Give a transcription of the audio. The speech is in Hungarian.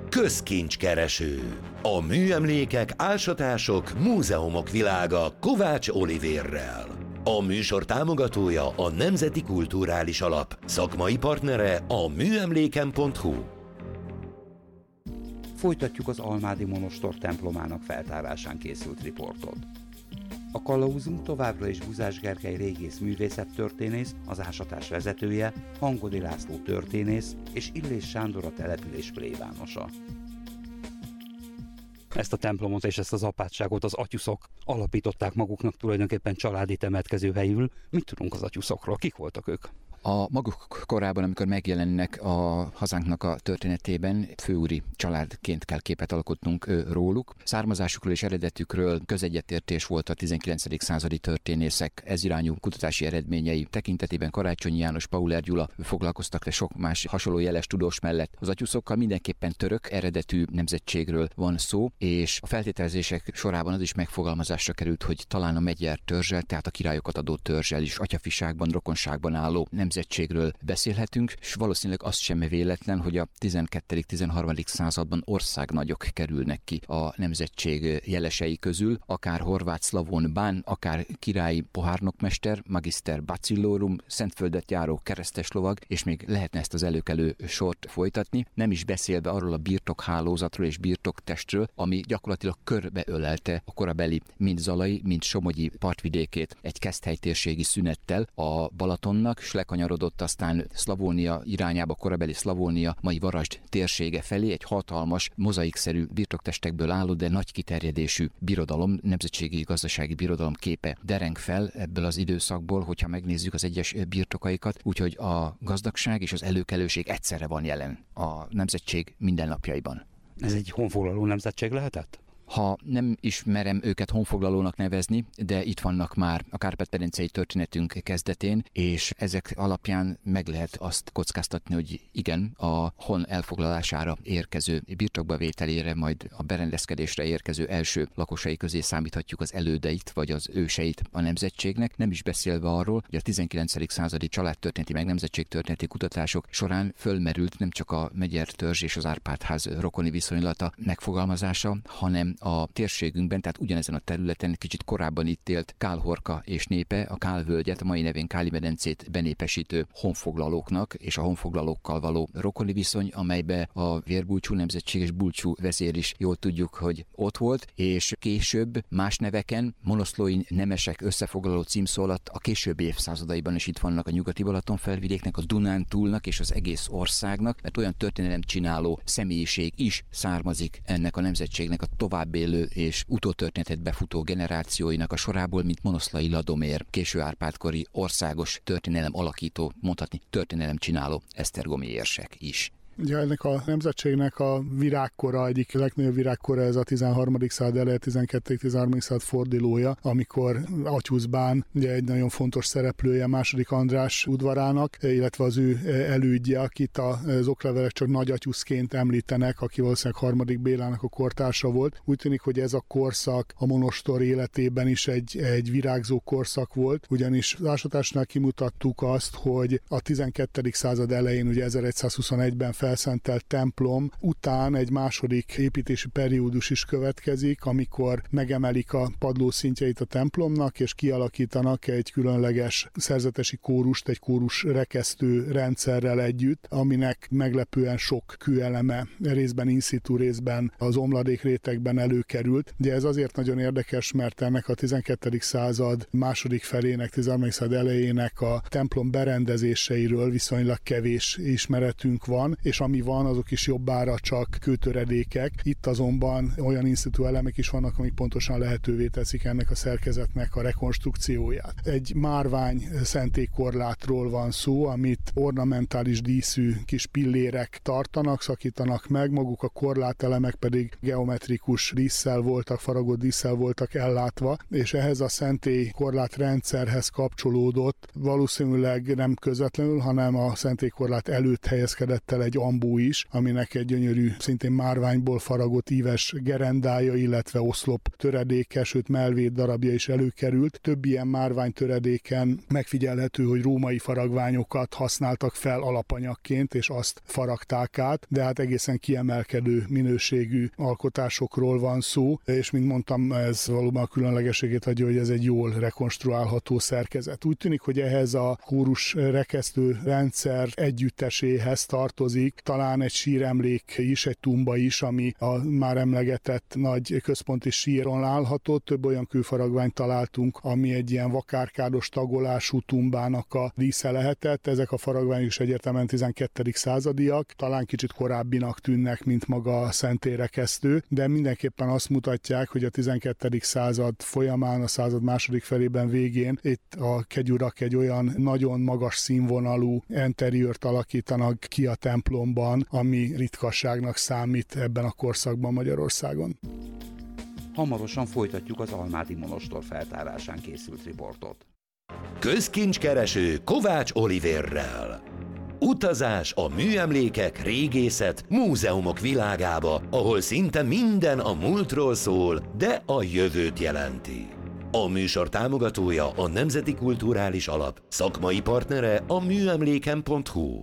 Közkincskereső. A műemlékek, ásatások, múzeumok világa Kovács Olivérrel. A műsor támogatója a Nemzeti Kulturális Alap, szakmai partnere a műemléken.hu. Folytatjuk az Almádi Monostor templomának feltárásán készült riportot. A kalauzunk továbbra is Buzás Gergely régész művészettörténész, az ásatás vezetője, Hangodi László történész és Illés Sándor a település plébánosa. Ezt a templomot és ezt az apátságot az atyuszok alapították maguknak tulajdonképpen családi temetkezőhelyül. Mit tudunk az atyuszokról? Kik voltak ők? A maguk korában, amikor megjelennek a hazánknak a történetében, főúri családként kell képet alkotnunk róluk. Származásukról és eredetükről közegyetértés volt a 19. századi történészek ezirányú kutatási eredményei tekintetében. Karácsonyi János, Pauler Gyula foglalkoztak le sok más hasonló jeles tudós mellett. Az atyuszokkal mindenképpen török eredetű nemzetségről van szó, és a feltételezések sorában az is megfogalmazásra került, hogy talán a Magyar törzsel, tehát a királyokat adó törzsel is atyafiságban, rokonságban álló nemzetségről beszélhetünk, és valószínűleg az sem véletlen, hogy a 12.-13. században országnagyok kerülnek ki a nemzetség jelesei közül, akár horvát szlavón bán, akár királyi pohárnokmester, magister bacillorum, Szentföldet járó keresztes lovag, és még lehetne ezt az előkelő sort folytatni, nem is beszélve arról a birtokhálózatról és birtoktestről, ami gyakorlatilag körbeölelte a korabeli mind zalai, mind somogyi partvidékét egy keszthelytérségi szünettel a Balatonnak, és lekanyarodott aztán Szlavónia irányába, korabeli Szlavónia, mai Varasd térsége felé, egy hatalmas, mozaikszerű birtoktestekből álló, de nagy kiterjedésű birodalom, nemzetségi gazdasági birodalom képe dereng fel ebből az időszakból, hogyha megnézzük az egyes birtokaikat, úgyhogy a gazdagság és az előkelőség egyszerre van jelen a nemzetség mindennapjaiban. Ez egy honfoglaló nemzetség lehetett? Ha nem is merem őket honfoglalónak nevezni, de itt vannak már a kárpát-medencei történetünk kezdetén, és ezek alapján meg lehet azt kockáztatni, hogy igen, a hon elfoglalására érkező, birtokba vételére, majd a berendezkedésre érkező első lakosai közé számíthatjuk az elődeit, vagy az őseit a nemzetségnek, nem is beszélve arról, hogy a 19. századi családtörténeti meg nemzetségtörténeti kutatások során fölmerült nem csak a Magyar törzs és az Árpád-ház rokoni viszonylata megfogalmazása, hanem a térségünkben, tehát ugyanezen a területen kicsit korábban itt élt Kálhorka és népe, a Kálvölgyet, a mai nevén Káli-medencét benépesítő honfoglalóknak és a honfoglalókkal való rokoni viszony, amelybe a vérbulcsú nemzetség és bulcsú vezér is jól tudjuk, hogy ott volt, és később más neveken monoszlói nemesek összefoglaló címszó alatt a későbbi évszázadaiban is itt vannak a nyugati Balaton felvidéknek, a Dunántúlnak és az egész országnak, mert olyan történelemcsináló személyiség is származik ennek a nemzetségnek a további élő és utótörténetet befutó generációinak a sorából, mint Monoszlai Ladomér, késő árpádkori országos történelem alakító, mondhatni történelemcsináló esztergomi érsek is. Ugye ennek a nemzetségnek a virágkora, egyik legnagyobb virágkora ez a 13. század eleje, 12.-13. század fordulója, amikor Atyuszbán ugye egy nagyon fontos szereplője második András udvarának, illetve az ő elődje, akit az oklevelek csak Nagy Atyuszként említenek, aki valószínűleg harmadik Bélának a kortársa volt. Úgy tűnik, hogy ez a korszak a monostor életében is egy virágzó korszak volt, ugyanis az ásatásnál kimutattuk azt, hogy a 12. század elején, ugye 1121-ben felszentelt templom után egy második építési periódus is következik, amikor megemelik a padlószintjeit a templomnak, és kialakítanak egy különleges szerzetesi kórust, egy kórus rekesztő rendszerrel együtt, aminek meglepően sok kőeleme részben in situ, részben az omladék rétegben előkerült. De ez azért nagyon érdekes, mert ennek a 12. század második felének, 13. század elejének a templom berendezéseiről viszonylag kevés ismeretünk van, és ami van, azok is jobbára csak kőtöredékek. Itt azonban olyan in situ elemek is vannak, amik pontosan lehetővé teszik ennek a szerkezetnek a rekonstrukcióját. Egy márvány szentélykorlátról van szó, amit ornamentális díszű kis pillérek tartanak, szakítanak meg, maguk a korlátelemek pedig geometrikus dísszel voltak, faragott dísszel voltak ellátva, és ehhez a szentélykorlátrendszerhez kapcsolódott valószínűleg nem közvetlenül, hanem a szentélykorlát előtt helyezkedett el egy bambú is, aminek egy gyönyörű, szintén márványból faragott íves gerendája, illetve oszlop töredéke, sőt mellvéd darabja is előkerült. Több ilyen márvány töredéken megfigyelhető, hogy római faragványokat használtak fel alapanyagként, és azt faragták át, de hát egészen kiemelkedő minőségű alkotásokról van szó, és mint mondtam, ez valóban a különlegességét adja, hogy ez egy jól rekonstruálható szerkezet. Úgy tűnik, hogy ehhez a kórus rekesztő rendszer együtteséhez tartozik talán egy síremlék is, egy tumba is, ami a már emlegetett nagy központi síron állható. Több olyan kőfaragványt találtunk, ami egy ilyen vakárkádos tagolású tumbának a dísze lehetett. Ezek a faragványok is egyértelműen 12. századiak, talán kicsit korábbinak tűnnek, mint maga a szentélyrekesztő, de mindenképpen azt mutatják, hogy a 12. század folyamán, a század második felében végén itt a kegyurak egy olyan nagyon magas színvonalú interiőrt alakítanak ki a templomban, ami ritkasságnak számít ebben a korszakban Magyarországon. Hamarosan folytatjuk az almádi monostor feltárásán készült riportot. Közkincskereső Kovács Olivérrel. Utazás a műemlékek, régészet, múzeumok világába, ahol szinte minden a múltról szól, de a jövőt jelenti. A műsor támogatója a Nemzeti Kulturális Alap, szakmai partnere a műemléken.hu.